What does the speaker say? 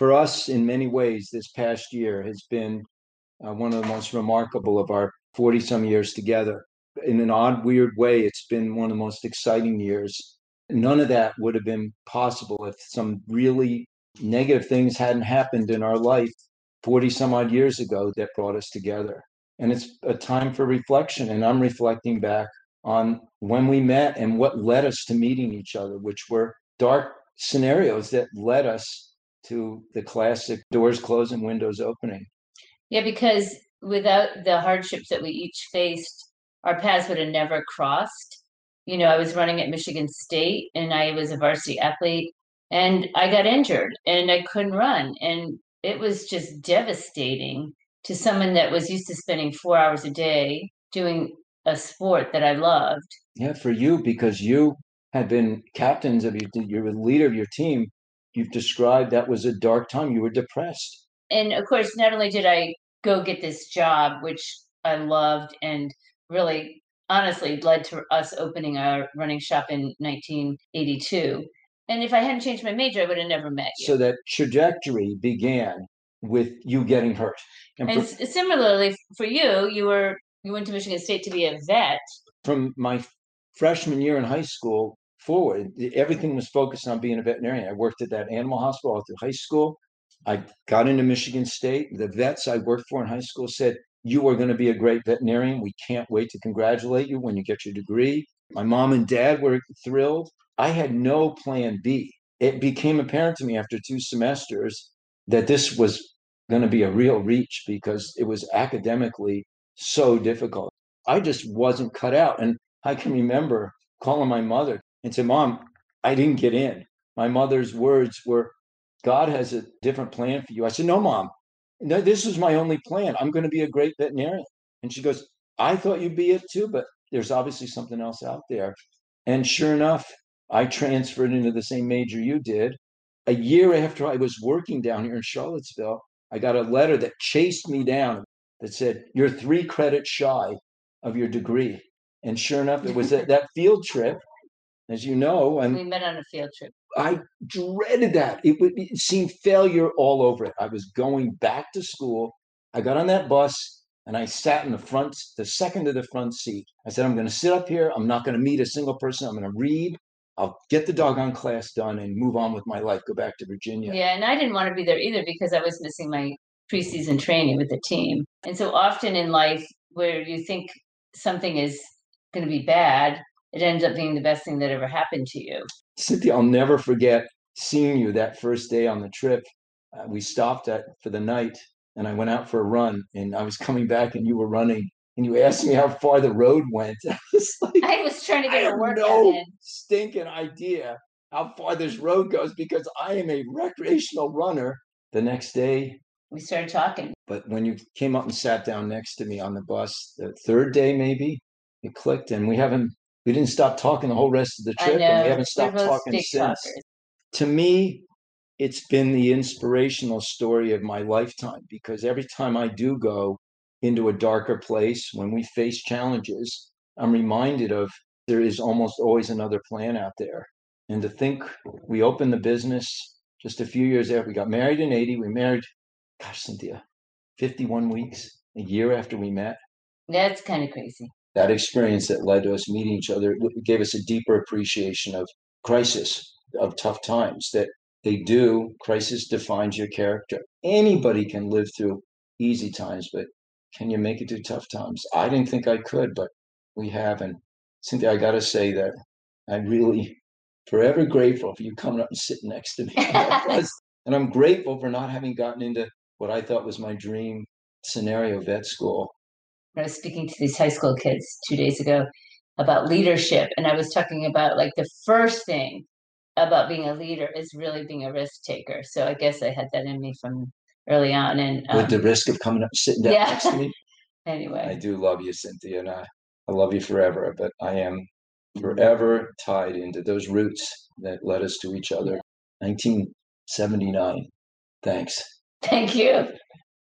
for us, in many ways, this past year has been one of the most remarkable of our 40 some years together. In an odd, weird way, it's been one of the most exciting years. None of that would have been possible if some really negative things hadn't happened in our life 40 some odd years ago that brought us together. And it's a time for reflection. And I'm reflecting back on when we met and what led us to meeting each other, which were dark scenarios that led us to the classic doors closing, windows opening. Yeah, because without the hardships that we each faced, our paths would have never crossed. I was running at Michigan State and I was a varsity athlete and I got injured and I couldn't run. And it was just devastating to someone that was used to spending 4 hours a day doing a sport that I loved. Yeah, for you, because you had been captains of you're the leader of your team. You've described that was a dark time. You were depressed. And of course, not only did I go get this job, which I loved and really honestly led to us opening our running shop in 1982. And if I hadn't changed my major, I would have never met you. So that trajectory began with you getting hurt. And similarly for you, you went to Michigan State to be a vet. From my freshman year in high school forward, everything was focused on being a veterinarian. I worked at that animal hospital all through high school. I got into Michigan State. The vets I worked for in high school said, "You are going to be a great veterinarian. We can't wait to congratulate you when you get your degree." My mom and dad were thrilled. I had no plan B. It became apparent to me after 2 semesters that this was going to be a real reach because it was academically so difficult. I just wasn't cut out. And I can remember calling my mother and say, "Mom, I didn't get in." My mother's words were, "God has a different plan for you." I said, "No, Mom, no, this is my only plan. I'm going to be a great veterinarian." And she goes, "I thought you'd be it too, but there's obviously something else out there." And sure enough, I transferred into the same major you did. A year after I was working down here in Charlottesville, I got a letter that chased me down that said, "You're 3 credits shy of your degree." And sure enough, it was that field trip, as you know. And we met on a field trip. I dreaded that. It seemed failure all over it. I was going back to school. I got on that bus and I sat in the second to the front seat. I said, "I'm going to sit up here. I'm not going to meet a single person. I'm going to read. I'll get the doggone class done and move on with my life, go back to Virginia." Yeah, and I didn't want to be there either because I was missing my preseason training with the team. And so often in life, where you think something is going to be bad, it ends up being the best thing that ever happened to you. Cynthia, I'll never forget seeing you that first day on the trip. We stopped for the night and I went out for a run and I was coming back and you were running and you asked me how far the road went. I was trying to get a workout no in. stinking idea how far this road goes because I am a recreational runner. The next day, we started talking. But when you came up and sat down next to me on the bus, the third day maybe, it clicked and we didn't stop talking the whole rest of the trip. And we haven't stopped talking since. Talkers. To me, it's been the inspirational story of my lifetime because every time I do go into a darker place, when we face challenges, I'm reminded of there is almost always another plan out there. And to think we opened the business just a few years after we got married in 80, we married, gosh, Cynthia, 51 weeks, a year after we met. That's kind of crazy. That experience that led to us meeting each other gave us a deeper appreciation of crisis, of tough times, that crisis defines your character. Anybody can live through easy times, but can you make it through tough times? I didn't think I could, but we have. And Cynthia, I got to say that I'm really forever grateful for you coming up and sitting next to me. And I'm grateful for not having gotten into what I thought was my dream scenario, vet school. I was speaking to these high school kids 2 days ago about leadership, and I was talking about like the first thing about being a leader is really being a risk taker. So I guess I had that in me from early on. And with the risk of coming up and sitting down next to me. Anyway, I do love you, Cynthia, and I love you forever, but I am forever tied into those roots that led us to each other. 1979. Thanks. Thank you.